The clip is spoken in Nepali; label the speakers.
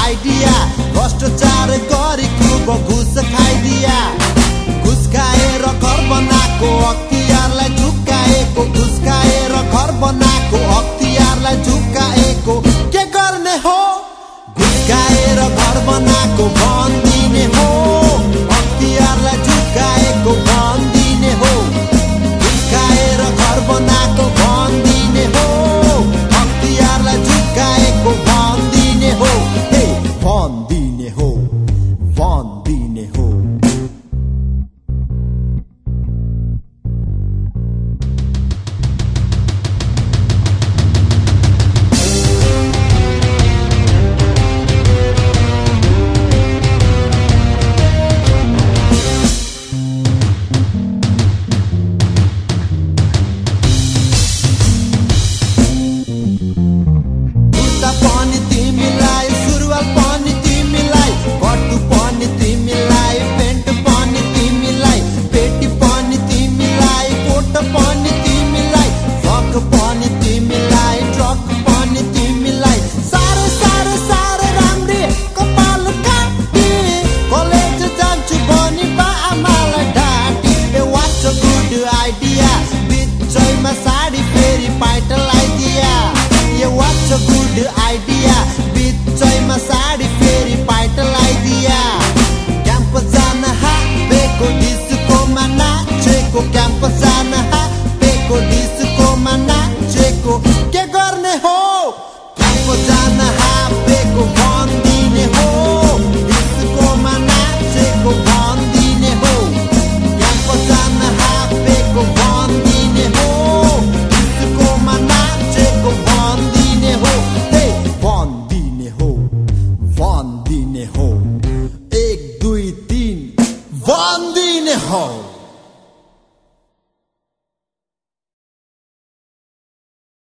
Speaker 1: आइडिया भ्रष्टाचार गरी खुब घुस खाइदिया घुस खाएर घर बनाएको अख्तियारलाई झुक्काएको घुस खाएर घर बनाएको अख्तियारलाई झुक्काएको के गर्ने हो घुस खाएर घर बनाएको भन्दिने हो अख्तियारलाई झुक्काएको भन्दिने हो घुस खाएर घर बनाएको भन्दिने हो अख्तियारलाई झुक्काएको भन्दिने हो हे भन्दिने हो भन्दिने हो साडी फेरि पाइट लगाइदिया यो वाच गुड आइडिया बिचैमा साडी फेरि पाइट लगाइदिया क्याम्पस जान हापेको डिस्कोमा नाचेको क्याम्पस जान हापेको डिस्कोमा नाचेको के गर्ने हो क्याम्पस जान हापेको भन्दिने हो डिस्कोमा नाचेको भन्दिने हो क्याम्पस जान हापेको भन्दिने हो भन्दिने हो 1 2 3 भन्दिने हो